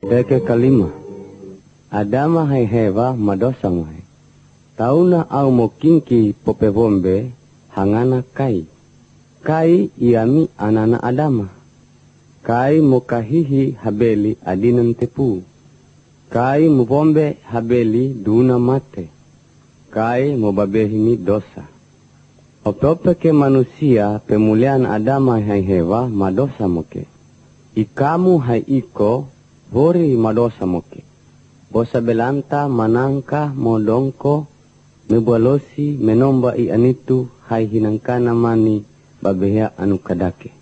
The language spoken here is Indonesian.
Peke kalima. Adama hai hewa madosa mohe. Tauna au mokinki popevombe hangana kai. Kai iami anana Adama. Kai mokahihi Habeli adinan tepu. Kai muvombe Habeli duna mate. Kai mobabehimi dosa. Optopeke manusia pemuliaan Adama hai hewa madosa moke. Ikamu hai iko vori madosa moke. Bosa belanta manangka modongko mebolosi menomba i anitu hai hinangkana mani babehya anu kadake.